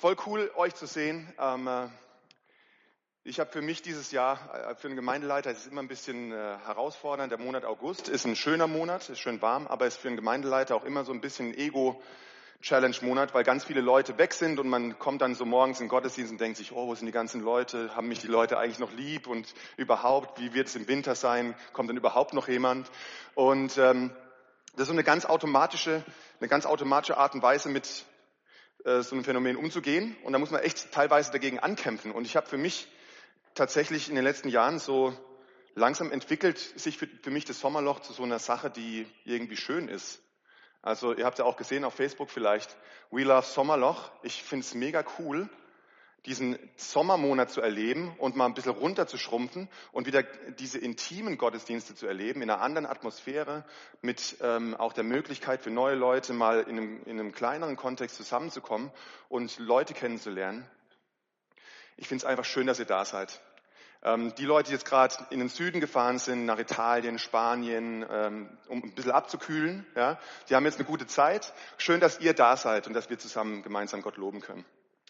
Voll cool, euch zu sehen. Ich habe für mich dieses Jahr, für einen Gemeindeleiter, es ist immer ein bisschen herausfordernd. Der Monat August ist ein schöner Monat, ist schön warm, aber ist für einen Gemeindeleiter auch immer so ein bisschen Ego-Challenge-Monat, weil ganz viele Leute weg sind und man kommt dann so morgens in den Gottesdienst und denkt sich, oh, wo sind die ganzen Leute? Haben mich die Leute eigentlich noch lieb? Und überhaupt, wie wird es im Winter sein? Kommt denn überhaupt noch jemand? Und das ist so eine ganz automatische Art und Weise, mit so einem Phänomen umzugehen. Und da muss man echt teilweise dagegen ankämpfen. Und ich habe für mich tatsächlich in den letzten Jahren so langsam entwickelt sich für mich das Sommerloch zu so einer Sache, die irgendwie schön ist. Also ihr habt ja auch gesehen auf Facebook vielleicht, We Love Sommerloch. Ich finde es mega cool, diesen Sommermonat zu erleben und mal ein bisschen runterzuschrumpfen und wieder diese intimen Gottesdienste zu erleben, in einer anderen Atmosphäre, mit auch der Möglichkeit für neue Leute mal in einem kleineren Kontext zusammenzukommen und Leute kennenzulernen. Ich finde es einfach schön, dass ihr da seid. Die Leute, die jetzt gerade in den Süden gefahren sind, nach Italien, Spanien, um ein bisschen abzukühlen, ja, die haben jetzt eine gute Zeit. Schön, dass ihr da seid und dass wir zusammen gemeinsam Gott loben können.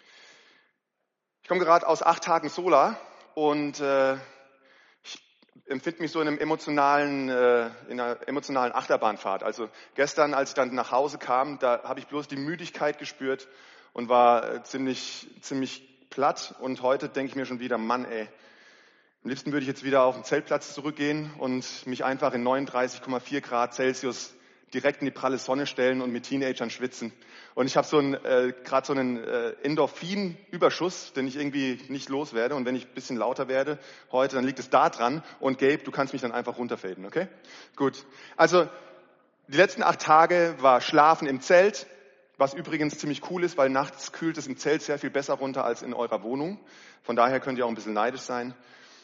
Ich komme gerade aus 8 Tagen Sola und ich empfinde mich so in einer emotionalen Achterbahnfahrt. Also gestern, als ich dann nach Hause kam, da habe ich bloß die Müdigkeit gespürt und war ziemlich platt. Und heute denke ich mir schon wieder, Mann, ey, am liebsten würde ich jetzt wieder auf den Zeltplatz zurückgehen und mich einfach in 39,4 Grad Celsius direkt in die pralle Sonne stellen und mit Teenagern schwitzen. Und ich habe gerade so einen Endorphin-Überschuss, den ich irgendwie nicht loswerde. Und wenn ich ein bisschen lauter werde heute, dann liegt es da dran. Und Gabe, du kannst mich dann einfach runterfaden, okay? Gut. Also die letzten 8 Tage war Schlafen im Zelt, was übrigens ziemlich cool ist, weil nachts kühlt es im Zelt sehr viel besser runter als in eurer Wohnung. Von daher könnt ihr auch ein bisschen neidisch sein.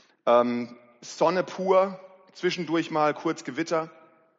Sonne pur, zwischendurch mal kurz Gewitter.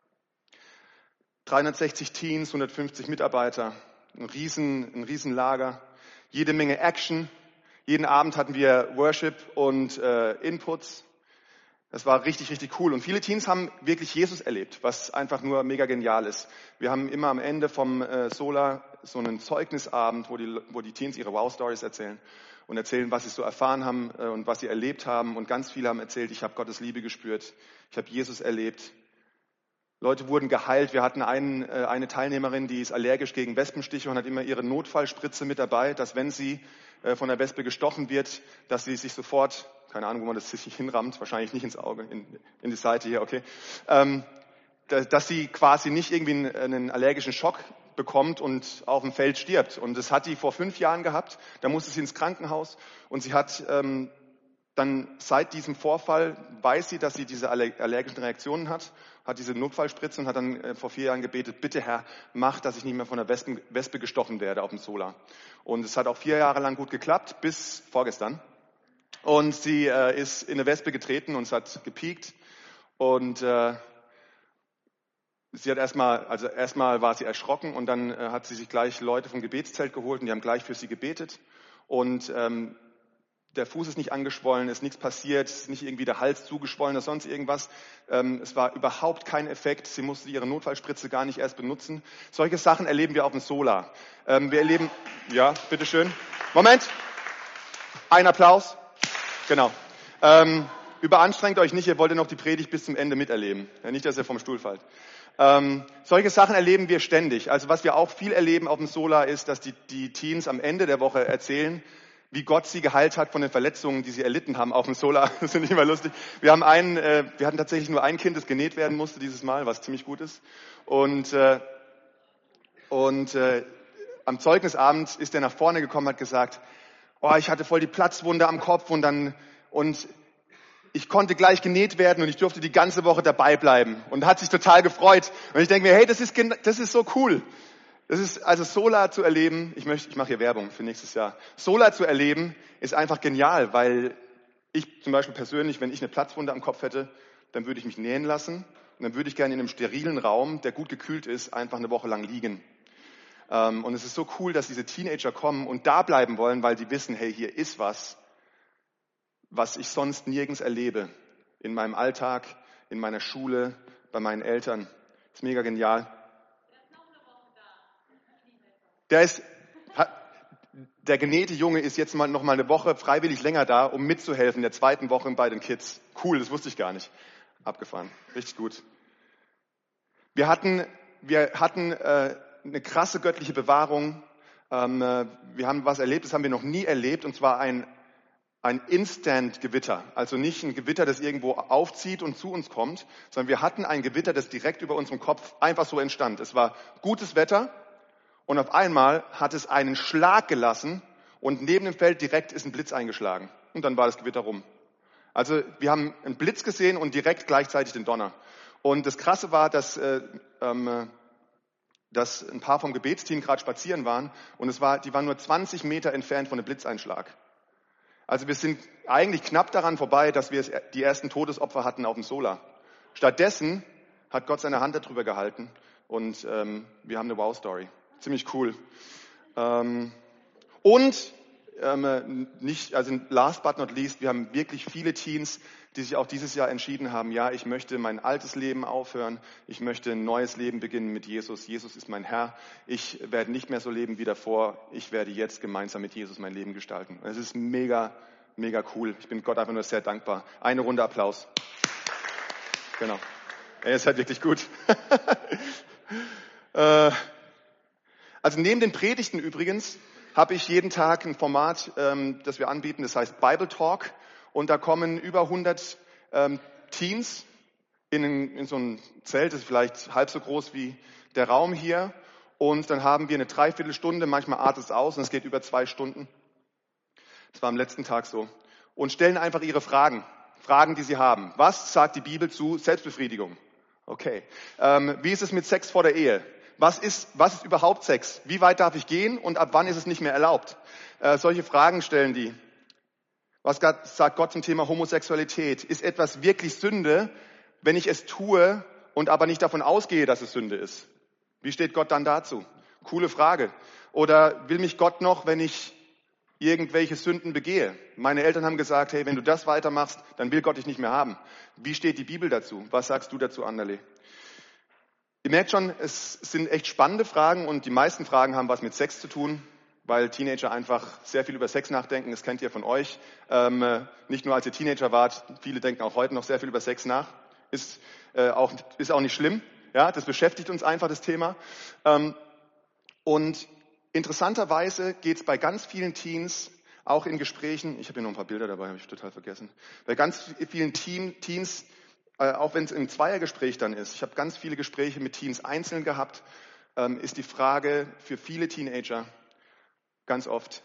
360 Teens, 150 Mitarbeiter, ein Riesenlager, jede Menge Action. Jeden Abend hatten wir Worship und Inputs. Das war richtig, richtig cool. Und viele Teens haben wirklich Jesus erlebt, was einfach nur mega genial ist. Wir haben immer am Ende vom Sola so einen Zeugnisabend, wo die Teens ihre Wow-Stories erzählen und erzählen, was sie so erfahren haben und was sie erlebt haben. Und ganz viele haben erzählt, ich habe Gottes Liebe gespürt, ich habe Jesus erlebt. Leute wurden geheilt. Wir hatten eine Teilnehmerin, die ist allergisch gegen Wespenstiche und hat immer ihre Notfallspritze mit dabei, dass wenn sie von der Wespe gestochen wird, dass sie sich sofort, keine Ahnung, wo man das sich hinrammt, wahrscheinlich nicht ins Auge, in die Seite hier, okay, dass sie quasi nicht irgendwie einen allergischen Schock bekommt und auf dem Feld stirbt. Und das hat die vor 5 Jahren gehabt. Da musste sie ins Krankenhaus und sie hat dann seit diesem Vorfall weiß sie, dass sie diese allergischen Reaktionen hat diese Notfallspritze und hat dann vor 4 Jahren gebetet, bitte Herr, mach, dass ich nicht mehr von der Wespe gestochen werde auf dem Sola. Und es hat auch 4 Jahre lang gut geklappt, bis vorgestern. Und sie ist in eine Wespe getreten und es hat gepiekt. Und sie hat erstmal war sie erschrocken und dann hat sie sich gleich Leute vom Gebetszelt geholt und die haben gleich für sie gebetet. Und der Fuß ist nicht angeschwollen, ist nichts passiert, ist nicht irgendwie der Hals zugeschwollen oder sonst irgendwas. Es war überhaupt kein Effekt. Sie musste ihre Notfallspritze gar nicht erst benutzen. Solche Sachen erleben wir auf dem Sola. Wir erleben, ja, bitteschön. Moment. Ein Applaus. Genau. Überanstrengt euch nicht, ihr wollt ja noch die Predigt bis zum Ende miterleben. Ja, nicht, dass ihr vom Stuhl fallt. Solche Sachen erleben wir ständig. Also was wir auch viel erleben auf dem Sola ist, dass die Teens am Ende der Woche erzählen, wie Gott sie geheilt hat von den Verletzungen, die sie erlitten haben auf dem Sola. Das finde ich immer lustig. Wir hatten tatsächlich nur ein Kind, das genäht werden musste dieses Mal, was ziemlich gut ist. Und am Zeugnisabend ist er nach vorne gekommen, hat gesagt, oh, ich hatte voll die Platzwunde am Kopf und ich konnte gleich genäht werden und ich durfte die ganze Woche dabei bleiben und hat sich total gefreut. Und ich denke mir, hey, das ist so cool. Das ist also Sola zu erleben, ich mache hier Werbung für nächstes Jahr. Sola zu erleben ist einfach genial, weil ich zum Beispiel persönlich, wenn ich eine Platzwunde am Kopf hätte, dann würde ich mich nähen lassen und dann würde ich gerne in einem sterilen Raum, der gut gekühlt ist, einfach eine Woche lang liegen. Und es ist so cool, dass diese Teenager kommen und da bleiben wollen, weil die wissen, hey, hier ist was ich sonst nirgends erlebe. In meinem Alltag, in meiner Schule, bei meinen Eltern. Das ist mega genial. der genähte Junge ist jetzt noch mal eine Woche freiwillig länger da, um mitzuhelfen in der zweiten Woche bei den Kids. Cool, das wusste ich gar nicht. Abgefahren, richtig gut. Wir hatten eine krasse göttliche Bewahrung. Wir haben was erlebt, das haben wir noch nie erlebt, und zwar ein Instant-Gewitter. Also nicht ein Gewitter, das irgendwo aufzieht und zu uns kommt, sondern wir hatten ein Gewitter, das direkt über unserem Kopf einfach so entstand. Es war gutes Wetter und auf einmal hat es einen Schlag gelassen und neben dem Feld direkt ist ein Blitz eingeschlagen. Und dann war das Gewitter rum. Also wir haben einen Blitz gesehen und direkt gleichzeitig den Donner. Und das Krasse war, dass ein paar vom Gebetsteam gerade spazieren waren und die waren nur 20 Meter entfernt von einem Blitzeinschlag. Also wir sind eigentlich knapp daran vorbei, dass wir die ersten Todesopfer hatten auf dem Solar. Stattdessen hat Gott seine Hand darüber gehalten und wir haben eine Wow-Story. Ziemlich cool. Last but not least, wir haben wirklich viele Teens, die sich auch dieses Jahr entschieden haben, ja, ich möchte mein altes Leben aufhören, ich möchte ein neues Leben beginnen mit Jesus. Jesus ist mein Herr, ich werde nicht mehr so leben wie davor, ich werde jetzt gemeinsam mit Jesus mein Leben gestalten. Es ist mega, mega cool. Ich bin Gott einfach nur sehr dankbar. Eine Runde Applaus. Genau. Er ist halt wirklich gut. Also neben den Predigten übrigens habe ich jeden Tag ein Format, das wir anbieten, das heißt Bible Talk. Und da kommen über 100 Teens in so ein Zelt, das ist vielleicht halb so groß wie der Raum hier. Und dann haben wir eine Dreiviertelstunde, manchmal artet es aus und es geht über 2 Stunden. Das war am letzten Tag so. Und stellen einfach ihre Fragen, die sie haben. Was sagt die Bibel zu Selbstbefriedigung? Okay. Wie ist es mit Sex vor der Ehe? Was ist überhaupt Sex? Wie weit darf ich gehen und ab wann ist es nicht mehr erlaubt? Solche Fragen stellen die. Was sagt Gott zum Thema Homosexualität? Ist etwas wirklich Sünde, wenn ich es tue und aber nicht davon ausgehe, dass es Sünde ist? Wie steht Gott dann dazu? Coole Frage. Oder will mich Gott noch, wenn ich irgendwelche Sünden begehe? Meine Eltern haben gesagt, hey, wenn du das weitermachst, dann will Gott dich nicht mehr haben. Wie steht die Bibel dazu? Was sagst du dazu, Anderle? Ihr merkt schon, es sind echt spannende Fragen und die meisten Fragen haben was mit Sex zu tun, weil Teenager einfach sehr viel über Sex nachdenken. Das kennt ihr von euch. Nicht nur als ihr Teenager wart, viele denken auch heute noch sehr viel über Sex nach. Ist auch nicht schlimm. Ja, das beschäftigt uns einfach, das Thema. Und interessanterweise geht es bei ganz vielen Teens, auch in Gesprächen, ich habe hier noch ein paar Bilder dabei, habe ich total vergessen, bei ganz vielen Teens, auch wenn es im Zweiergespräch dann ist, ich habe ganz viele Gespräche mit Teens einzeln gehabt, ist die Frage für viele Teenager ganz oft,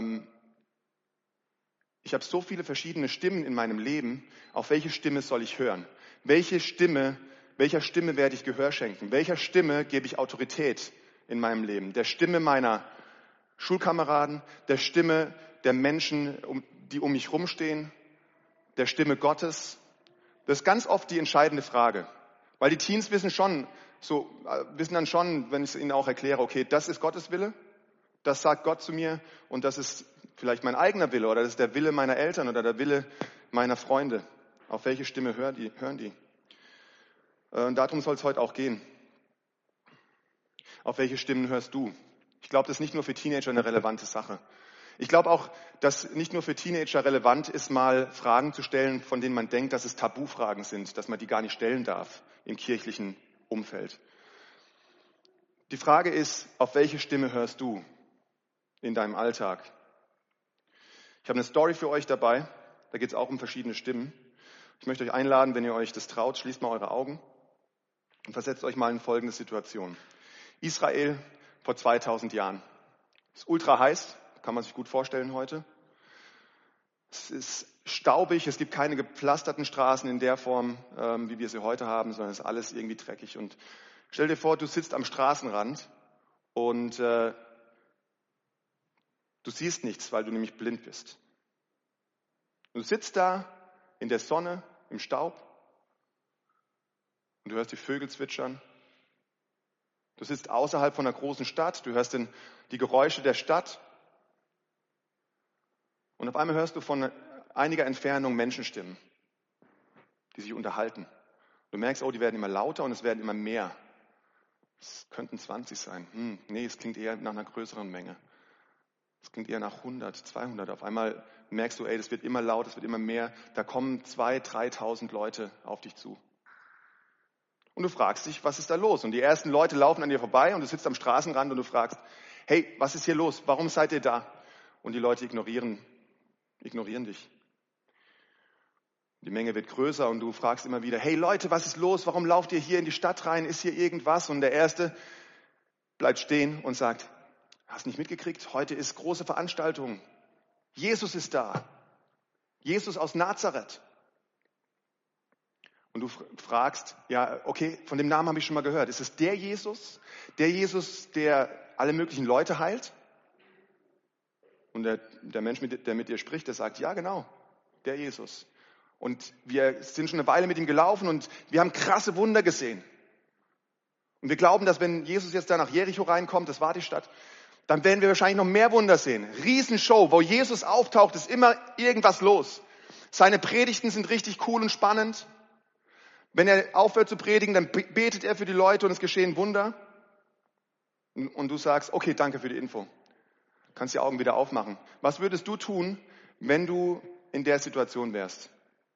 ich habe so viele verschiedene Stimmen in meinem Leben, auf welche Stimme soll ich hören? Welcher Stimme werde ich Gehör schenken? Welcher Stimme gebe ich Autorität in meinem Leben? Der Stimme meiner Schulkameraden, der Stimme der Menschen, die um mich rumstehen, der Stimme Gottes? Das ist ganz oft die entscheidende Frage. Weil die Teens wissen dann schon, wenn ich es ihnen auch erkläre, okay, das ist Gottes Wille, das sagt Gott zu mir und das ist vielleicht mein eigener Wille oder das ist der Wille meiner Eltern oder der Wille meiner Freunde. Auf welche Stimme hören die? Und darum soll es heute auch gehen. Auf welche Stimmen hörst du? Ich glaube, das ist nicht nur für Teenager eine relevante Sache. Ich glaube auch, dass nicht nur für Teenager relevant ist, mal Fragen zu stellen, von denen man denkt, dass es Tabufragen sind, dass man die gar nicht stellen darf im kirchlichen Umfeld. Die Frage ist, auf welche Stimme hörst du in deinem Alltag? Ich habe eine Story für euch dabei, da geht es auch um verschiedene Stimmen. Ich möchte euch einladen, wenn ihr euch das traut, schließt mal eure Augen und versetzt euch mal in folgende Situation. Israel vor 2000 Jahren. Es ist ultra heiß, kann man sich gut vorstellen heute. Es ist staubig, es gibt keine gepflasterten Straßen in der Form, wie wir sie heute haben, sondern es ist alles irgendwie dreckig. Und stell dir vor, du sitzt am Straßenrand und du siehst nichts, weil du nämlich blind bist. Du sitzt da in der Sonne, im Staub und du hörst die Vögel zwitschern. Du sitzt außerhalb von einer großen Stadt, du hörst die Geräusche der Stadt und auf einmal hörst du von einiger Entfernung Menschenstimmen, die sich unterhalten. Du merkst, oh, die werden immer lauter und es werden immer mehr. Es könnten 20 sein. Nee, es klingt eher nach einer größeren Menge. Es klingt eher nach 100, 200. Auf einmal merkst du, das wird immer laut, es wird immer mehr. Da kommen 2.000, 3.000 Leute auf dich zu. Und du fragst dich, was ist da los? Und die ersten Leute laufen an dir vorbei und du sitzt am Straßenrand und du fragst, hey, was ist hier los? Warum seid ihr da? Und die Leute ignorieren dich. Die Menge wird größer und du fragst immer wieder, hey Leute, was ist los? Warum lauft ihr hier in die Stadt rein? Ist hier irgendwas? Und der Erste bleibt stehen und sagt, hast nicht mitgekriegt? Heute ist große Veranstaltung. Jesus ist da. Jesus aus Nazareth. Und du fragst, ja, okay, von dem Namen habe ich schon mal gehört. Ist es der Jesus? Der Jesus, der alle möglichen Leute heilt? Und der Mensch, der mit dir spricht, der sagt, ja, genau, der Jesus. Und wir sind schon eine Weile mit ihm gelaufen und wir haben krasse Wunder gesehen. Und wir glauben, dass wenn Jesus jetzt da nach Jericho reinkommt, das war die Stadt, dann werden wir wahrscheinlich noch mehr Wunder sehen. Riesenshow, wo Jesus auftaucht, ist immer irgendwas los. Seine Predigten sind richtig cool und spannend. Wenn er aufhört zu predigen, dann betet er für die Leute und es geschehen Wunder. Und du sagst, okay, danke für die Info. Kannst die Augen wieder aufmachen. Was würdest du tun, wenn du in der Situation wärst?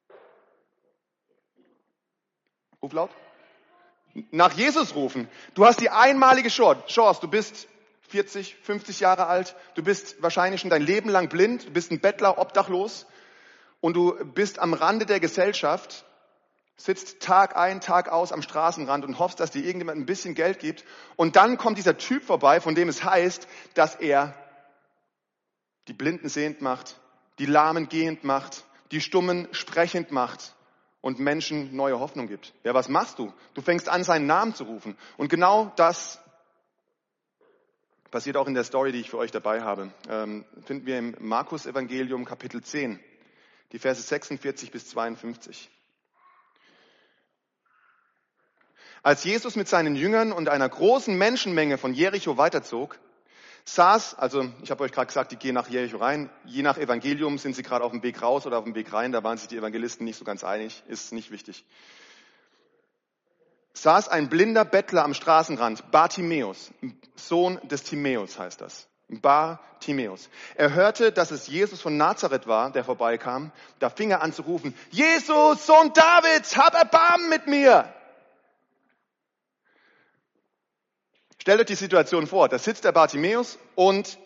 Ruf laut. Nach Jesus rufen. Du hast die einmalige Chance. Du bist 40, 50 Jahre alt. Du bist wahrscheinlich schon dein Leben lang blind. Du bist ein Bettler, obdachlos. Und du bist am Rande der Gesellschaft. Sitzt Tag ein, Tag aus am Straßenrand und hoffst, dass dir irgendjemand ein bisschen Geld gibt. Und dann kommt dieser Typ vorbei, von dem es heißt, dass er die Blinden sehend macht, die Lahmen gehend macht, die Stummen sprechend macht und Menschen neue Hoffnung gibt. Ja, was machst du? Du fängst an, seinen Namen zu rufen. Und genau das passiert auch in der Story, die ich für euch dabei habe. Finden wir im Markus-Evangelium, Kapitel 10, die Verse 46 bis 52. Als Jesus mit seinen Jüngern und einer großen Menschenmenge von Jericho weiterzog, ich habe euch gerade gesagt, die gehen nach Jericho rein. Je nach Evangelium sind sie gerade auf dem Weg raus oder auf dem Weg rein. Da waren sich die Evangelisten nicht so ganz einig. Ist nicht wichtig. Saß ein blinder Bettler am Straßenrand, Bartimäus, Sohn des Timäus heißt das. Bartimäus. Er hörte, dass es Jesus von Nazareth war, der vorbeikam. Da fing er an zu rufen, Jesus, Sohn Davids, hab Erbarmen mit mir. Stellt euch die Situation vor, da sitzt der Bartimäus und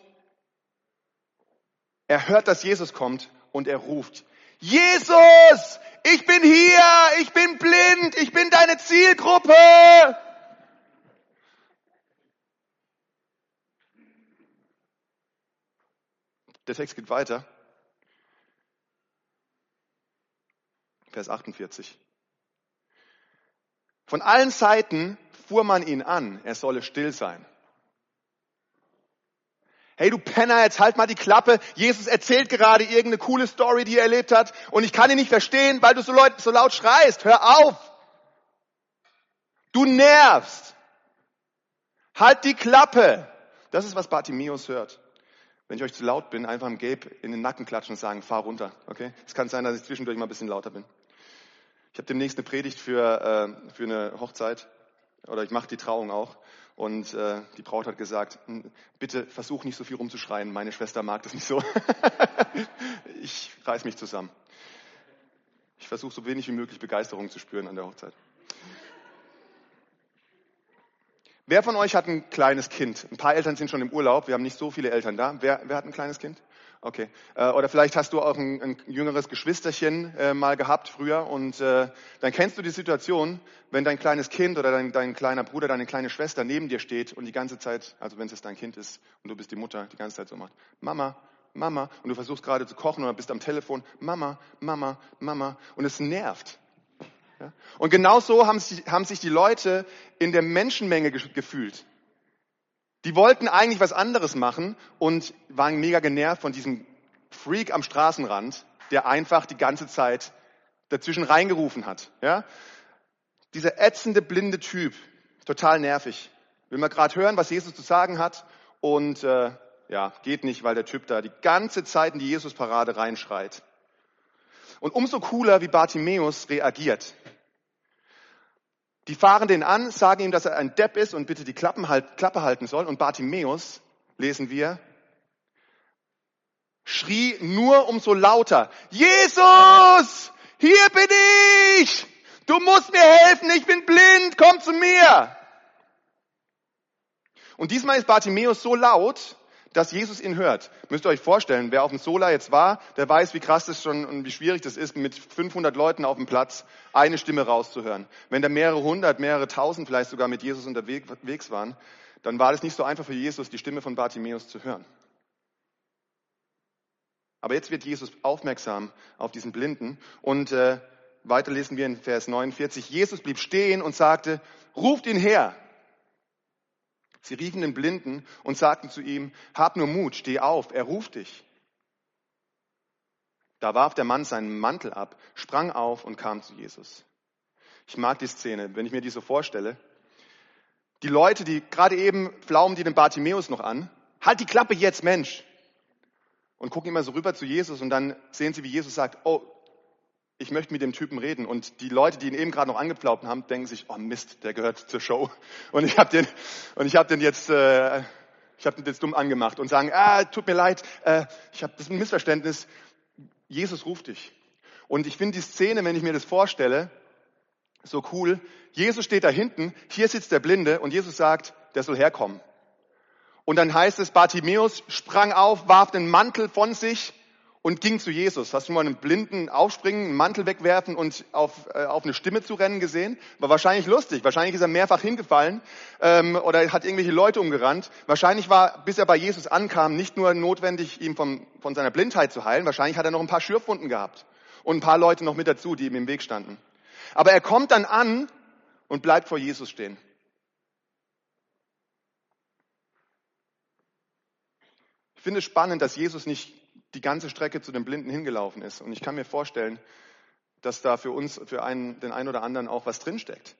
er hört, dass Jesus kommt und er ruft, Jesus, ich bin hier, ich bin blind, ich bin deine Zielgruppe. Der Text geht weiter. Vers 48. Von allen Seiten fuhr man ihn an, er solle still sein. Hey du Penner, jetzt halt mal die Klappe. Jesus erzählt gerade irgendeine coole Story, die er erlebt hat. Und ich kann ihn nicht verstehen, weil du so laut schreist. Hör auf. Du nervst. Halt die Klappe. Das ist, was Bartimäus hört. Wenn ich euch zu laut bin, einfach im Gabe in den Nacken klatschen und sagen, fahr runter. Okay? Es kann sein, dass ich zwischendurch mal ein bisschen lauter bin. Ich habe demnächst eine Predigt für eine Hochzeit. Oder ich mache die Trauung auch. Und die Braut hat gesagt, bitte versuch nicht so viel rumzuschreien. Meine Schwester mag das nicht so. Ich reiß mich zusammen. Ich versuche so wenig wie möglich Begeisterung zu spüren an der Hochzeit. Wer von euch hat ein kleines Kind? Ein paar Eltern sind schon im Urlaub. Wir haben nicht so viele Eltern da. Wer hat ein kleines Kind? Okay. Oder vielleicht hast du auch ein jüngeres Geschwisterchen mal gehabt früher und dann kennst du die Situation, wenn dein kleines Kind oder dein kleiner Bruder, deine kleine Schwester neben dir steht und die ganze Zeit, also wenn es dein Kind ist und du bist die Mutter, die ganze Zeit so macht, Mama, Mama, und du versuchst gerade zu kochen oder bist am Telefon, Mama, Mama, Mama, und es nervt. Ja? Und genauso haben sich die Leute in der Menschenmenge gefühlt. Die wollten eigentlich was anderes machen und waren mega genervt von diesem Freak am Straßenrand, der einfach die ganze Zeit dazwischen reingerufen hat. Ja? Dieser ätzende, blinde Typ, total nervig. Will man gerade hören, was Jesus zu sagen hat und geht nicht, weil der Typ da die ganze Zeit in die Jesus-Parade reinschreit. Und umso cooler, wie Bartimäus reagiert. Die fahren den an, sagen ihm, dass er ein Depp ist und bitte die Klappe halten soll. Und Bartimäus, lesen wir, schrie nur umso lauter, Jesus, hier bin ich! Du musst mir helfen, ich bin blind, komm zu mir! Und diesmal ist Bartimäus so laut, dass Jesus ihn hört. Müsst ihr euch vorstellen, wer auf dem Sola jetzt war, der weiß, wie krass das schon und wie schwierig das ist, mit 500 Leuten auf dem Platz eine Stimme rauszuhören. Wenn da mehrere hundert, mehrere tausend vielleicht sogar mit Jesus unterwegs waren, dann war das nicht so einfach für Jesus, die Stimme von Bartimäus zu hören. Aber jetzt wird Jesus aufmerksam auf diesen Blinden und weiter lesen wir in Vers 49. Jesus blieb stehen und sagte, ruft ihn her. Sie riefen den Blinden und sagten zu ihm, hab nur Mut, steh auf, er ruft dich. Da warf der Mann seinen Mantel ab, sprang auf und kam zu Jesus. Ich mag die Szene, wenn ich mir die so vorstelle. Die Leute, die gerade eben flaumen die den Bartimäus noch an, halt die Klappe jetzt, Mensch. Und gucken immer so rüber zu Jesus und dann sehen sie, wie Jesus sagt, oh, ich möchte mit dem Typen reden. Und die Leute, die ihn eben gerade noch angepflaumt haben, denken sich, oh Mist, der gehört zur Show. Und ich habe den jetzt dumm angemacht und sagen, tut mir leid, das ist ein Missverständnis. Jesus ruft dich. Und ich finde die Szene, wenn ich mir das vorstelle, so cool. Jesus steht da hinten, hier sitzt der Blinde und Jesus sagt, der soll herkommen. Und dann heißt es, Bartimäus sprang auf, warf den Mantel von sich und ging zu Jesus. Hast du mal einen Blinden aufspringen, einen Mantel wegwerfen und auf eine Stimme zu rennen gesehen? War wahrscheinlich lustig. Wahrscheinlich ist er mehrfach hingefallen oder hat irgendwelche Leute umgerannt. Wahrscheinlich war, bis er bei Jesus ankam, nicht nur notwendig, ihn von seiner Blindheit zu heilen. Wahrscheinlich hat er noch ein paar Schürfwunden gehabt und ein paar Leute noch mit dazu, die ihm im Weg standen. Aber er kommt dann an und bleibt vor Jesus stehen. Ich finde es spannend, dass Jesus nicht die ganze Strecke zu den Blinden hingelaufen ist. Und ich kann mir vorstellen, dass da für uns, den einen oder anderen auch was drinsteckt.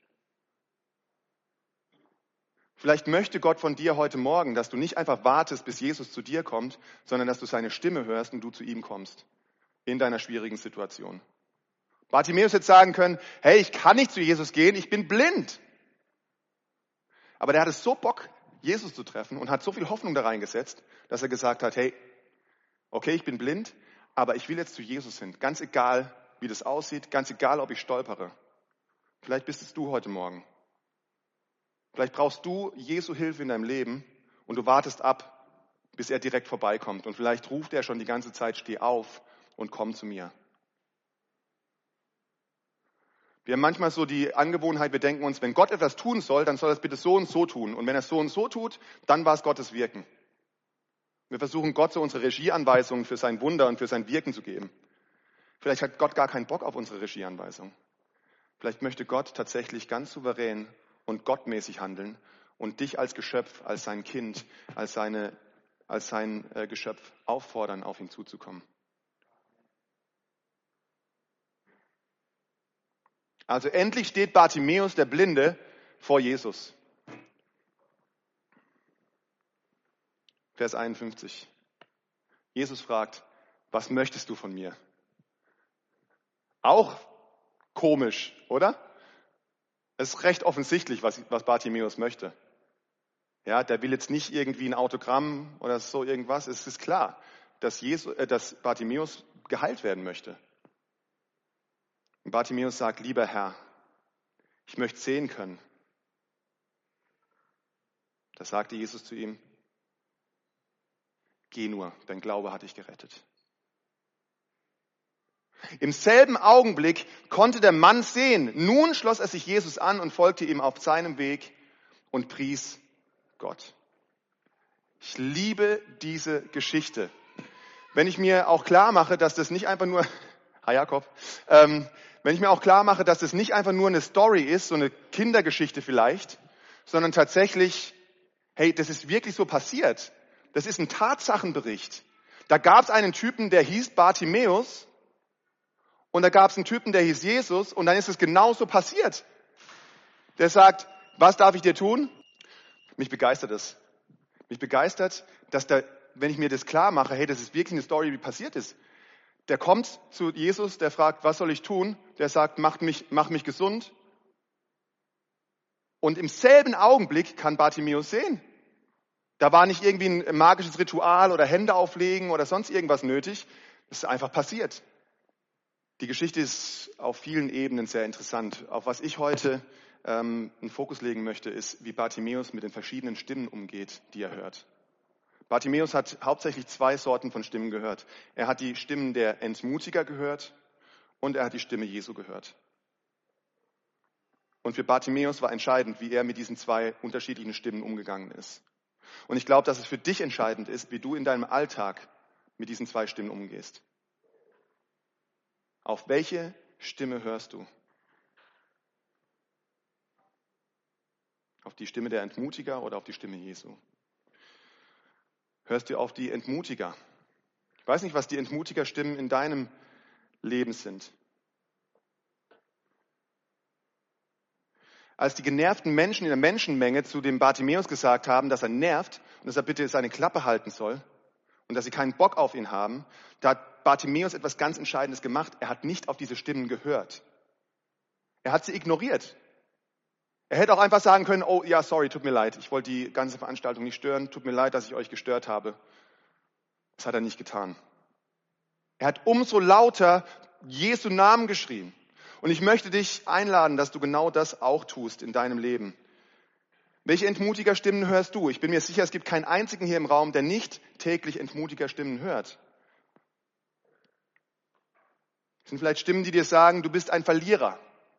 Vielleicht möchte Gott von dir heute Morgen, dass du nicht einfach wartest, bis Jesus zu dir kommt, sondern dass du seine Stimme hörst und du zu ihm kommst in deiner schwierigen Situation. Bartimäus hätte sagen können, hey, ich kann nicht zu Jesus gehen, ich bin blind. Aber der hatte so Bock, Jesus zu treffen und hat so viel Hoffnung da reingesetzt, dass er gesagt hat, hey, okay, ich bin blind, aber ich will jetzt zu Jesus hin. Ganz egal, wie das aussieht, ganz egal, ob ich stolpere. Vielleicht bist es du heute Morgen. Vielleicht brauchst du Jesu Hilfe in deinem Leben und du wartest ab, bis er direkt vorbeikommt. Und vielleicht ruft er schon die ganze Zeit, steh auf und komm zu mir. Wir haben manchmal so die Angewohnheit, wir denken uns, wenn Gott etwas tun soll, dann soll er es bitte so und so tun. Und wenn er es so und so tut, dann war es Gottes Wirken. Wir versuchen Gott so unsere Regieanweisungen für sein Wunder und für sein Wirken zu geben. Vielleicht hat Gott gar keinen Bock auf unsere Regieanweisung. Vielleicht möchte Gott tatsächlich ganz souverän und gottmäßig handeln und dich als Geschöpf, als sein Kind, als sein Geschöpf auffordern, auf ihn zuzukommen. Also endlich steht Bartimäus, der Blinde, vor Jesus. Vers 51. Jesus fragt, was möchtest du von mir? Auch komisch, oder? Es ist recht offensichtlich, was Bartimäus möchte. Ja, der will jetzt nicht irgendwie ein Autogramm oder so irgendwas. Es ist klar, dass Bartimäus geheilt werden möchte. Und Bartimäus sagt, lieber Herr, ich möchte sehen können. Da sagte Jesus zu ihm, geh nur, dein Glaube hat dich gerettet. Im selben Augenblick konnte der Mann sehen. Nun schloss er sich Jesus an und folgte ihm auf seinem Weg und pries Gott. Ich liebe diese Geschichte. Wenn ich mir auch klar mache, dass das nicht einfach nur, Jakob, wenn ich mir auch klar mache, dass das nicht einfach nur eine Story ist, so eine Kindergeschichte vielleicht, sondern tatsächlich, hey, das ist wirklich so passiert. Das ist ein Tatsachenbericht. Da gab es einen Typen, der hieß Bartimäus und da gab es einen Typen, der hieß Jesus und dann ist es genauso passiert. Der sagt, was darf ich dir tun? Mich begeistert es. Mich begeistert, dass wenn ich mir das klar mache, hey, das ist wirklich eine Story, wie passiert ist. Der kommt zu Jesus, der fragt, was soll ich tun? Der sagt, mach mich gesund. Und im selben Augenblick kann Bartimäus sehen. Da war nicht irgendwie ein magisches Ritual oder Hände auflegen oder sonst irgendwas nötig. Das ist einfach passiert. Die Geschichte ist auf vielen Ebenen sehr interessant. Auf was ich heute einen Fokus legen möchte, ist, wie Bartimäus mit den verschiedenen Stimmen umgeht, die er hört. Bartimäus hat hauptsächlich 2 Sorten von Stimmen gehört. Er hat die Stimmen der Entmutiger gehört und er hat die Stimme Jesu gehört. Und für Bartimäus war entscheidend, wie er mit diesen 2 unterschiedlichen Stimmen umgegangen ist. Und ich glaube, dass es für dich entscheidend ist, wie du in deinem Alltag mit diesen 2 Stimmen umgehst. Auf welche Stimme hörst du? Auf die Stimme der Entmutiger oder auf die Stimme Jesu? Hörst du auf die Entmutiger? Ich weiß nicht, was die Entmutiger-Stimmen in deinem Leben sind. Als die genervten Menschen in der Menschenmenge zu dem Bartimäus gesagt haben, dass er nervt und dass er bitte seine Klappe halten soll und dass sie keinen Bock auf ihn haben, da hat Bartimäus etwas ganz Entscheidendes gemacht. Er hat nicht auf diese Stimmen gehört. Er hat sie ignoriert. Er hätte auch einfach sagen können, oh ja, sorry, tut mir leid, ich wollte die ganze Veranstaltung nicht stören, tut mir leid, dass ich euch gestört habe. Das hat er nicht getan. Er hat umso lauter Jesu Namen geschrien. Und ich möchte dich einladen, dass du genau das auch tust in deinem Leben. Welche Entmutiger-Stimmen hörst du? Ich bin mir sicher, es gibt keinen einzigen hier im Raum, der nicht täglich Entmutiger-Stimmen hört. Es sind vielleicht Stimmen, die dir sagen, du bist ein Verlierer.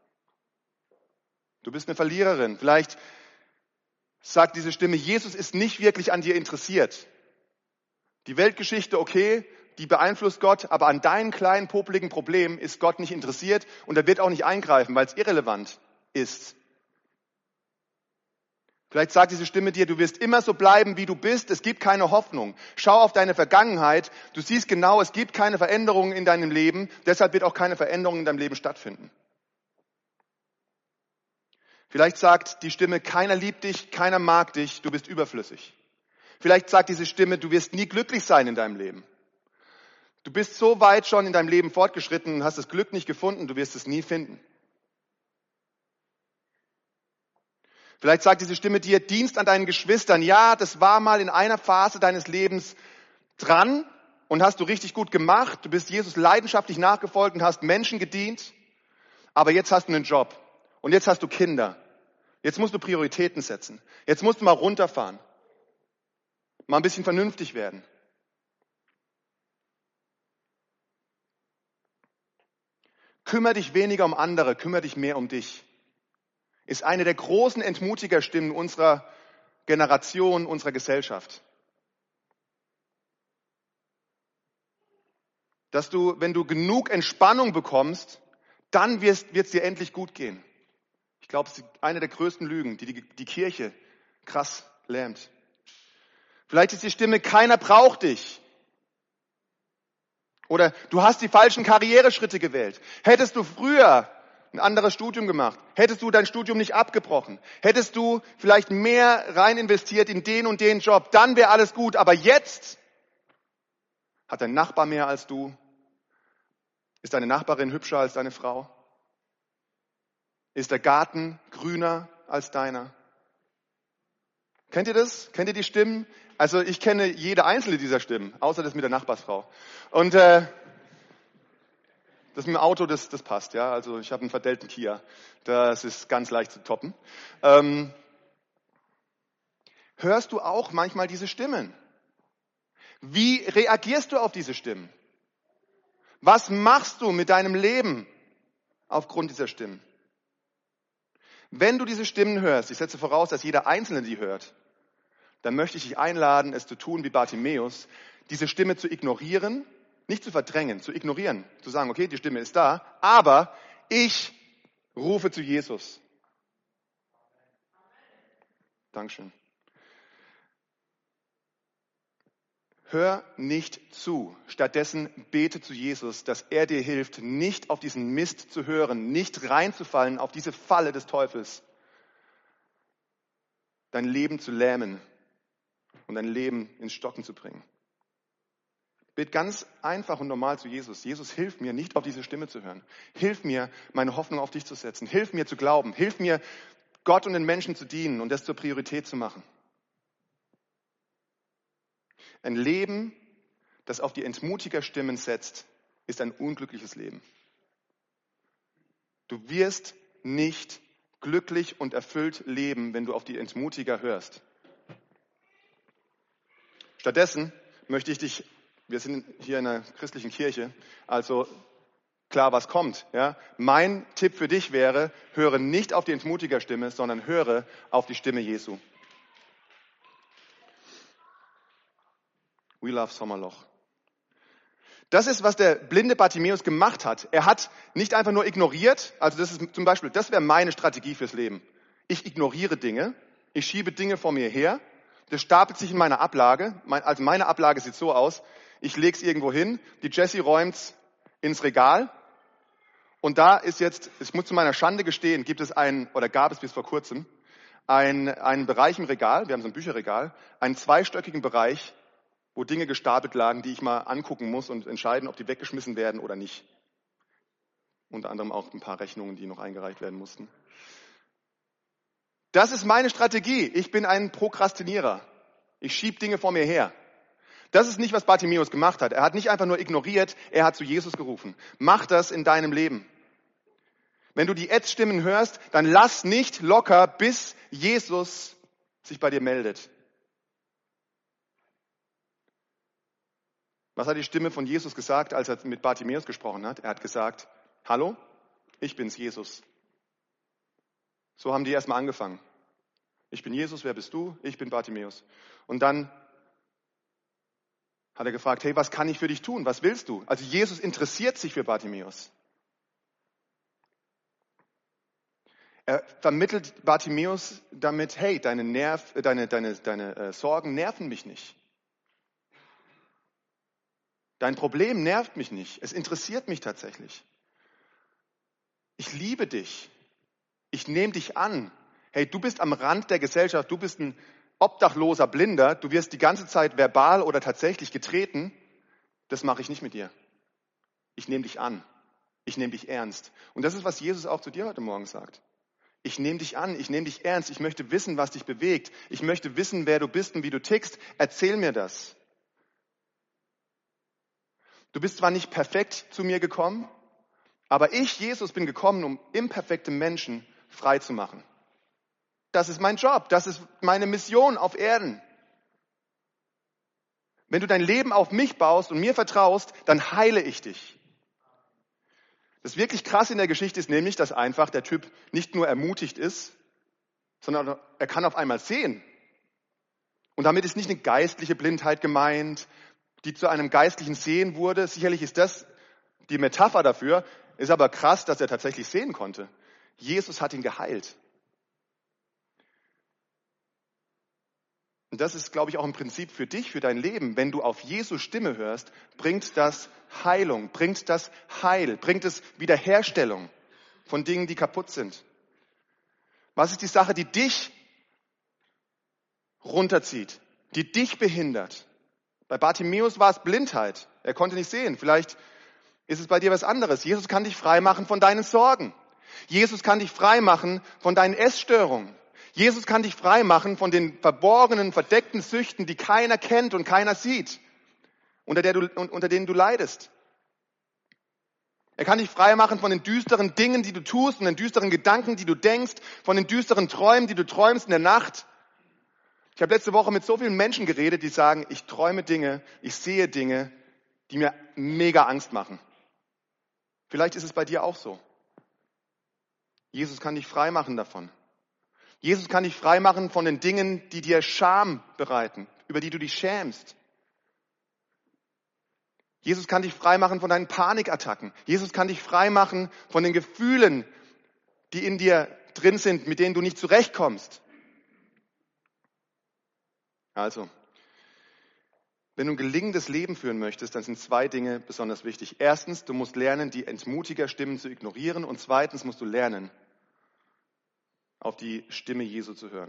Du bist eine Verliererin. Vielleicht sagt diese Stimme, Jesus ist nicht wirklich an dir interessiert. Die Weltgeschichte, okay, die beeinflusst Gott, aber an deinen kleinen, popeligen Problemen ist Gott nicht interessiert und er wird auch nicht eingreifen, weil es irrelevant ist. Vielleicht sagt diese Stimme dir, du wirst immer so bleiben, wie du bist, es gibt keine Hoffnung. Schau auf deine Vergangenheit, du siehst genau, es gibt keine Veränderungen in deinem Leben, deshalb wird auch keine Veränderung in deinem Leben stattfinden. Vielleicht sagt die Stimme, keiner liebt dich, keiner mag dich, du bist überflüssig. Vielleicht sagt diese Stimme, du wirst nie glücklich sein in deinem Leben. Du bist so weit schon in deinem Leben fortgeschritten und hast das Glück nicht gefunden, du wirst es nie finden. Vielleicht sagt diese Stimme dir, Dienst an deinen Geschwistern, ja, das war mal in einer Phase deines Lebens dran und hast du richtig gut gemacht. Du bist Jesus leidenschaftlich nachgefolgt und hast Menschen gedient, aber jetzt hast du einen Job und jetzt hast du Kinder. Jetzt musst du Prioritäten setzen. Jetzt musst du mal runterfahren, mal ein bisschen vernünftig werden. Kümmere dich weniger um andere, kümmere dich mehr um dich. Ist eine der großen Entmutigerstimmen unserer Generation, unserer Gesellschaft. Dass du, wenn du genug Entspannung bekommst, dann wird es dir endlich gut gehen. Ich glaube, es ist eine der größten Lügen, die die Kirche krass lähmt. Vielleicht ist die Stimme, keiner braucht dich. Oder du hast die falschen Karriereschritte gewählt. Hättest du früher ein anderes Studium gemacht, hättest du dein Studium nicht abgebrochen, hättest du vielleicht mehr rein investiert in den und den Job, dann wäre alles gut. Aber jetzt hat dein Nachbar mehr als du. Ist deine Nachbarin hübscher als deine Frau? Ist der Garten grüner als deiner? Kennt ihr das? Kennt ihr die Stimmen? Also ich kenne jede einzelne dieser Stimmen, außer das mit der Nachbarsfrau. Und das mit dem Auto, das passt, ja. Also ich habe einen verdellten Kia. Das ist ganz leicht zu toppen. Hörst du auch manchmal diese Stimmen? Wie reagierst du auf diese Stimmen? Was machst du mit deinem Leben aufgrund dieser Stimmen? Wenn du diese Stimmen hörst, ich setze voraus, dass jeder Einzelne die hört, dann möchte ich dich einladen, es zu tun wie Bartimäus, diese Stimme zu ignorieren, nicht zu verdrängen, zu ignorieren, zu sagen, okay, die Stimme ist da, aber ich rufe zu Jesus. Dankeschön. Hör nicht zu, stattdessen bete zu Jesus, dass er dir hilft, nicht auf diesen Mist zu hören, nicht reinzufallen auf diese Falle des Teufels, dein Leben zu lähmen und dein Leben ins Stocken zu bringen. Bet ganz einfach und normal zu Jesus. Jesus, hilf mir, nicht auf diese Stimme zu hören. Hilf mir, meine Hoffnung auf dich zu setzen. Hilf mir zu glauben. Hilf mir, Gott und den Menschen zu dienen und das zur Priorität zu machen. Ein Leben, das auf die Entmutigerstimmen setzt, ist ein unglückliches Leben. Du wirst nicht glücklich und erfüllt leben, wenn du auf die Entmutiger hörst. Stattdessen möchte ich dich, wir sind hier in einer christlichen Kirche, also klar, was kommt. Ja? Mein Tipp für dich wäre, höre nicht auf die Entmutigerstimme, sondern höre auf die Stimme Jesu. We love Sommerloch. Das ist, was der blinde Bartimäus gemacht hat. Er hat nicht einfach nur ignoriert, also das ist zum Beispiel, das wäre meine Strategie fürs Leben. Ich ignoriere Dinge, ich schiebe Dinge vor mir her, das stapelt sich in meiner Ablage. Also meine Ablage sieht so aus, ich lege es irgendwo hin, die Jessie räumt es ins Regal und da ist jetzt, ich muss zu meiner Schande gestehen, gab es bis vor kurzem einen Bereich im Regal, wir haben so ein Bücherregal, einen zweistöckigen Bereich, wo Dinge gestapelt lagen, die ich mal angucken muss und entscheiden, ob die weggeschmissen werden oder nicht. Unter anderem auch ein paar Rechnungen, die noch eingereicht werden mussten. Das ist meine Strategie. Ich bin ein Prokrastinierer. Ich schiebe Dinge vor mir her. Das ist nicht, was Bartimäus gemacht hat. Er hat nicht einfach nur ignoriert, er hat zu Jesus gerufen. Mach das in deinem Leben. Wenn du die Ätzstimmen hörst, dann lass nicht locker, bis Jesus sich bei dir meldet. Was hat die Stimme von Jesus gesagt, als er mit Bartimäus gesprochen hat? Er hat gesagt, hallo, ich bin's, Jesus. So haben die erstmal angefangen. Ich bin Jesus, wer bist du? Ich bin Bartimäus. Und dann hat er gefragt, hey, was kann ich für dich tun? Was willst du? Also Jesus interessiert sich für Bartimäus. Er vermittelt Bartimäus damit, hey, deine Sorgen nerven mich nicht. Dein Problem nervt mich nicht. Es interessiert mich tatsächlich. Ich liebe dich. Ich nehme dich an. Hey, du bist am Rand der Gesellschaft. Du bist ein obdachloser Blinder. Du wirst die ganze Zeit verbal oder tatsächlich getreten. Das mache ich nicht mit dir. Ich nehme dich an. Ich nehme dich ernst. Und das ist, was Jesus auch zu dir heute Morgen sagt. Ich nehme dich an. Ich nehme dich ernst. Ich möchte wissen, was dich bewegt. Ich möchte wissen, wer du bist und wie du tickst. Erzähl mir das. Du bist zwar nicht perfekt zu mir gekommen, aber ich, Jesus, bin gekommen, um imperfekte Menschen frei zu machen. Das ist mein Job, das ist meine Mission auf Erden. Wenn du dein Leben auf mich baust und mir vertraust, dann heile ich dich. Das wirklich Krasse in der Geschichte ist nämlich, dass einfach der Typ nicht nur ermutigt ist, sondern er kann auf einmal sehen. Und damit ist nicht eine geistliche Blindheit gemeint, die zu einem geistlichen Sehen wurde. Sicherlich ist das die Metapher dafür, ist aber krass, dass er tatsächlich sehen konnte. Jesus hat ihn geheilt. Und das ist, glaube ich, auch ein Prinzip für dich, für dein Leben. Wenn du auf Jesu Stimme hörst, bringt das Heilung, bringt das Heil, bringt es Wiederherstellung von Dingen, die kaputt sind. Was ist die Sache, die dich runterzieht, die dich behindert? Bei Bartimäus war es Blindheit. Er konnte nicht sehen. Vielleicht ist es bei dir was anderes. Jesus kann dich freimachen von deinen Sorgen. Jesus kann dich freimachen von deinen Essstörungen. Jesus kann dich freimachen von den verborgenen, verdeckten Süchten, die keiner kennt und keiner sieht, unter denen du leidest. Er kann dich freimachen von den düsteren Dingen, die du tust, und den düsteren Gedanken, die du denkst, von den düsteren Träumen, die du träumst in der Nacht. Ich habe letzte Woche mit so vielen Menschen geredet, die sagen, ich träume Dinge, ich sehe Dinge, die mir mega Angst machen. Vielleicht ist es bei dir auch so. Jesus kann dich freimachen davon. Jesus kann dich freimachen von den Dingen, die dir Scham bereiten, über die du dich schämst. Jesus kann dich freimachen von deinen Panikattacken. Jesus kann dich freimachen von den Gefühlen, die in dir drin sind, mit denen du nicht zurechtkommst. Also, wenn du ein gelingendes Leben führen möchtest, dann sind 2 Dinge besonders wichtig. Erstens, du musst lernen, die Entmutigerstimmen zu ignorieren. Und zweitens musst du lernen, auf die Stimme Jesu zu hören.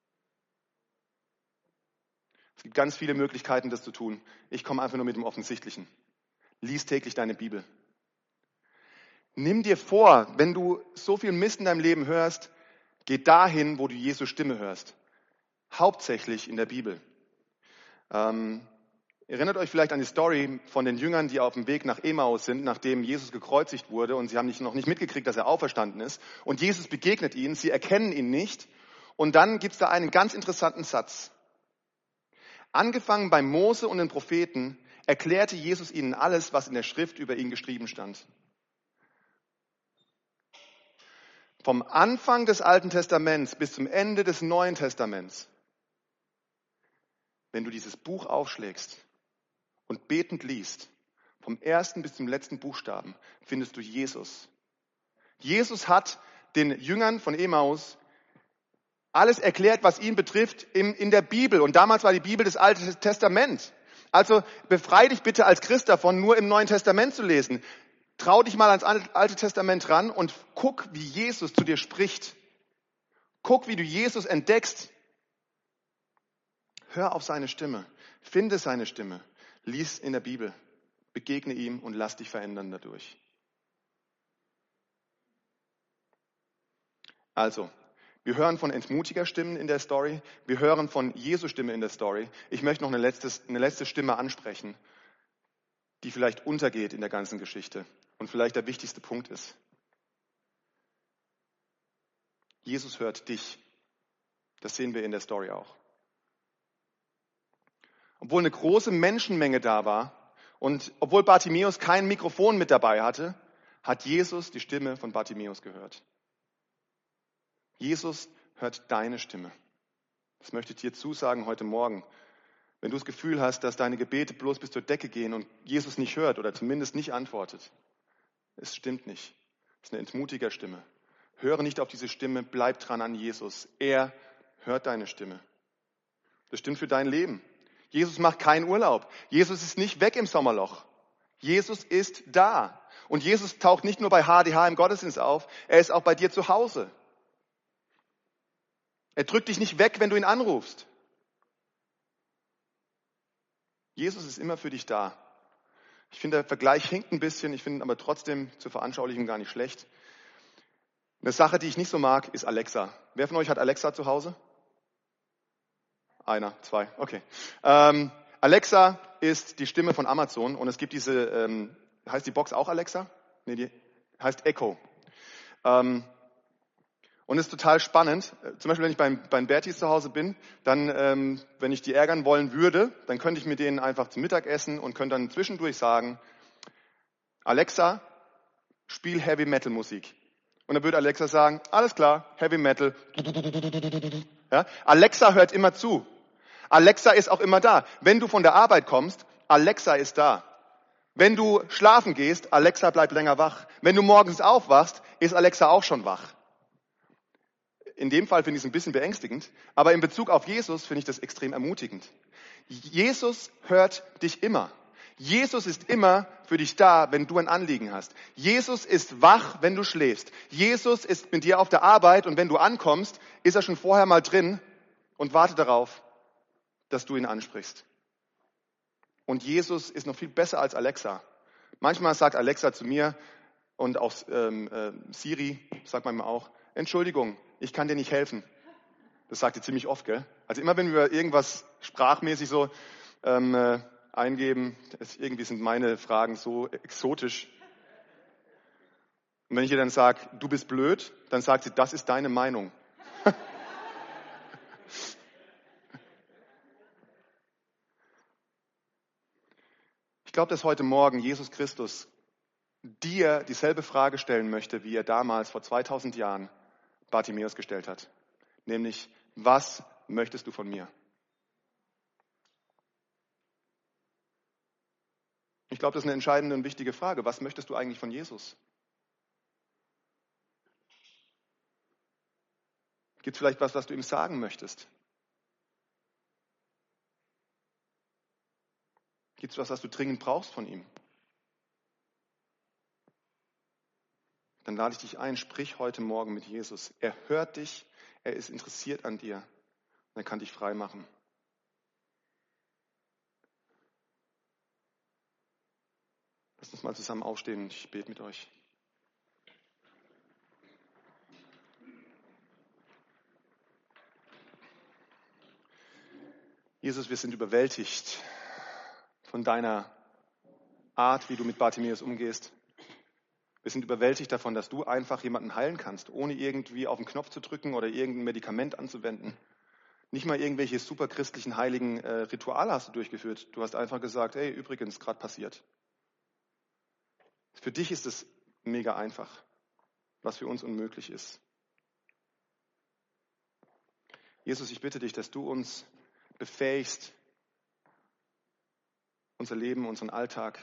Es gibt ganz viele Möglichkeiten, das zu tun. Ich komme einfach nur mit dem Offensichtlichen. Lies täglich deine Bibel. Nimm dir vor, wenn du so viel Mist in deinem Leben hörst, geh dahin, wo du Jesu Stimme hörst. Hauptsächlich in der Bibel. erinnert euch vielleicht an die Story von den Jüngern, die auf dem Weg nach Emmaus sind, nachdem Jesus gekreuzigt wurde und sie haben noch nicht mitgekriegt, dass er auferstanden ist. Und Jesus begegnet ihnen, sie erkennen ihn nicht. Und dann gibt es da einen ganz interessanten Satz. Angefangen bei Mose und den Propheten erklärte Jesus ihnen alles, was in der Schrift über ihn geschrieben stand. Vom Anfang des Alten Testaments bis zum Ende des Neuen Testaments. Wenn du dieses Buch aufschlägst und betend liest, vom ersten bis zum letzten Buchstaben, findest du Jesus. Jesus hat den Jüngern von Emmaus alles erklärt, was ihn betrifft in der Bibel. Und damals war die Bibel das Alte Testament. Also befrei dich bitte als Christ davon, nur im Neuen Testament zu lesen. Trau dich mal ans Alte Testament ran und guck, wie Jesus zu dir spricht. Guck, wie du Jesus entdeckst. Hör auf seine Stimme. Finde seine Stimme. Lies in der Bibel. Begegne ihm und lass dich verändern dadurch. Also, wir hören von Entmutiger-Stimmen in der Story. Wir hören von Jesu Stimme in der Story. Ich möchte noch eine letzte Stimme ansprechen, die vielleicht untergeht in der ganzen Geschichte und vielleicht der wichtigste Punkt ist. Jesus hört dich. Das sehen wir in der Story auch. Obwohl eine große Menschenmenge da war und obwohl Bartimäus kein Mikrofon mit dabei hatte, hat Jesus die Stimme von Bartimäus gehört. Jesus hört deine Stimme. Das möchte ich dir zusagen heute Morgen. Wenn du das Gefühl hast, dass deine Gebete bloß bis zur Decke gehen und Jesus nicht hört oder zumindest nicht antwortet, es stimmt nicht. Es ist eine entmutiger Stimme. Höre nicht auf diese Stimme, bleib dran an Jesus. Er hört deine Stimme. Das stimmt für dein Leben. Jesus macht keinen Urlaub. Jesus ist nicht weg im Sommerloch. Jesus ist da. Und Jesus taucht nicht nur bei HDH im Gottesdienst auf, er ist auch bei dir zu Hause. Er drückt dich nicht weg, wenn du ihn anrufst. Jesus ist immer für dich da. Ich finde, der Vergleich hinkt ein bisschen, ich finde ihn aber trotzdem zur Veranschaulichung gar nicht schlecht. Eine Sache, die ich nicht so mag, ist Alexa. Wer von euch hat Alexa zu Hause? Einer, zwei, okay. Alexa ist die Stimme von Amazon und es gibt diese, heißt die Box auch Alexa? Nee, die heißt Echo. Und es ist total spannend. Zum Beispiel, wenn ich beim Bertis zu Hause bin, dann, wenn ich die ärgern wollen würde, dann könnte ich mit denen einfach zum Mittagessen und könnte dann zwischendurch sagen, Alexa, spiel Heavy Metal Musik. Und dann würde Alexa sagen, alles klar, Heavy Metal. Ja? Alexa hört immer zu. Alexa ist auch immer da. Wenn du von der Arbeit kommst, Alexa ist da. Wenn du schlafen gehst, Alexa bleibt länger wach. Wenn du morgens aufwachst, ist Alexa auch schon wach. In dem Fall finde ich es ein bisschen beängstigend, aber in Bezug auf Jesus finde ich das extrem ermutigend. Jesus hört dich immer. Jesus ist immer für dich da, wenn du ein Anliegen hast. Jesus ist wach, wenn du schläfst. Jesus ist mit dir auf der Arbeit und wenn du ankommst, ist er schon vorher mal drin und wartet darauf, dass du ihn ansprichst. Und Jesus ist noch viel besser als Alexa. Manchmal sagt Alexa zu mir und auch Siri, sagt manchmal auch, Entschuldigung, ich kann dir nicht helfen. Das sagt sie ziemlich oft, gell? Also immer wenn wir irgendwas sprachmäßig so eingeben, irgendwie sind meine Fragen so exotisch. Und wenn ich ihr dann sage, du bist blöd, dann sagt sie, das ist deine Meinung. Ich glaube, dass heute Morgen Jesus Christus dir dieselbe Frage stellen möchte, wie er damals vor 2000 Jahren Bartimäus gestellt hat. Nämlich, was möchtest du von mir? Ich glaube, das ist eine entscheidende und wichtige Frage. Was möchtest du eigentlich von Jesus? Gibt es vielleicht was du ihm sagen möchtest? Gibt es was du dringend brauchst von ihm? Dann lade ich dich ein, sprich heute Morgen mit Jesus. Er hört dich, er ist interessiert an dir und er kann dich frei machen. Lass uns mal zusammen aufstehen und ich bete mit euch. Jesus, wir sind überwältigt von deiner Art, wie du mit Bartimäus umgehst. Wir sind überwältigt davon, dass du einfach jemanden heilen kannst, ohne irgendwie auf den Knopf zu drücken oder irgendein Medikament anzuwenden. Nicht mal irgendwelche superchristlichen heiligen Rituale hast du durchgeführt. Du hast einfach gesagt, hey, übrigens, gerade passiert. Für dich ist es mega einfach, was für uns unmöglich ist. Jesus, ich bitte dich, dass du uns befähigst, unser Leben, unseren Alltag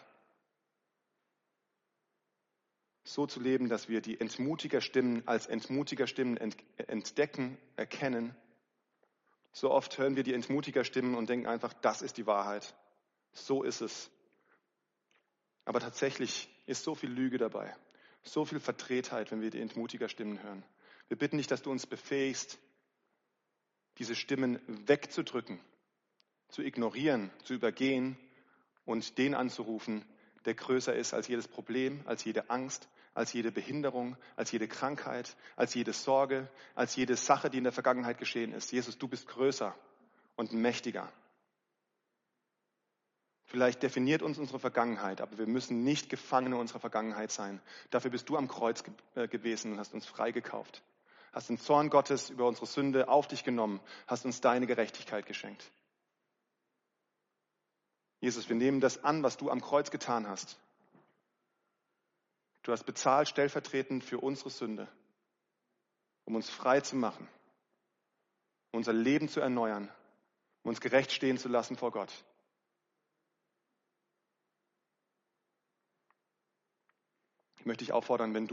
so zu leben, dass wir die Entmutigerstimmen als Entmutigerstimmen entdecken, erkennen. So oft hören wir die Entmutigerstimmen und denken einfach, das ist die Wahrheit. So ist es. Aber tatsächlich ist so viel Lüge dabei, so viel Verdrehtheit, wenn wir die Entmutigerstimmen hören. Wir bitten dich, dass du uns befähigst, diese Stimmen wegzudrücken, zu ignorieren, zu übergehen und den anzurufen, der größer ist als jedes Problem, als jede Angst, als jede Behinderung, als jede Krankheit, als jede Sorge, als jede Sache, die in der Vergangenheit geschehen ist. Jesus, du bist größer und mächtiger. Vielleicht definiert uns unsere Vergangenheit, aber wir müssen nicht Gefangene unserer Vergangenheit sein. Dafür bist du am Kreuz gewesen und hast uns freigekauft. Hast den Zorn Gottes über unsere Sünde auf dich genommen, hast uns deine Gerechtigkeit geschenkt. Jesus, wir nehmen das an, was du am Kreuz getan hast. Du hast bezahlt stellvertretend für unsere Sünde, um uns frei zu machen, um unser Leben zu erneuern, um uns gerecht stehen zu lassen vor Gott. Ich möchte dich auffordern, wenn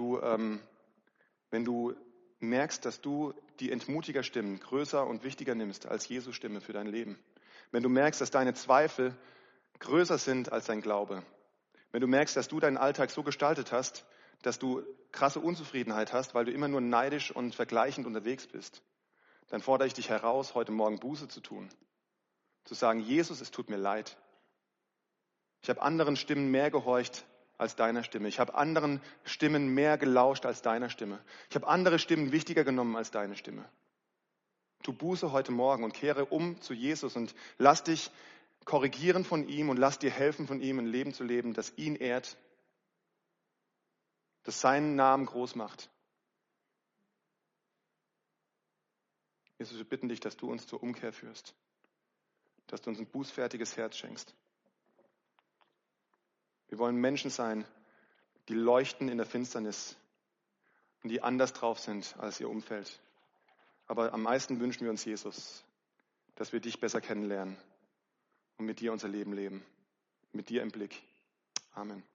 du merkst, dass du die Entmutigerstimmen größer und wichtiger nimmst als Jesu Stimme für dein Leben, wenn du merkst, dass deine Zweifel größer sind als dein Glaube, wenn du merkst, dass du deinen Alltag so gestaltet hast, dass du krasse Unzufriedenheit hast, weil du immer nur neidisch und vergleichend unterwegs bist, dann fordere ich dich heraus, heute Morgen Buße zu tun. Zu sagen, Jesus, es tut mir leid. Ich habe anderen Stimmen mehr gehorcht als deiner Stimme. Ich habe anderen Stimmen mehr gelauscht als deiner Stimme. Ich habe andere Stimmen wichtiger genommen als deine Stimme. Tu Buße heute Morgen und kehre um zu Jesus und lass dich korrigieren von ihm und lass dir helfen von ihm, ein Leben zu leben, das ihn ehrt, das seinen Namen groß macht. Jesus, wir bitten dich, dass du uns zur Umkehr führst, dass du uns ein bußfertiges Herz schenkst. Wir wollen Menschen sein, die leuchten in der Finsternis und die anders drauf sind als ihr Umfeld. Aber am meisten wünschen wir uns, Jesus, dass wir dich besser kennenlernen und mit dir unser Leben leben, mit dir im Blick. Amen.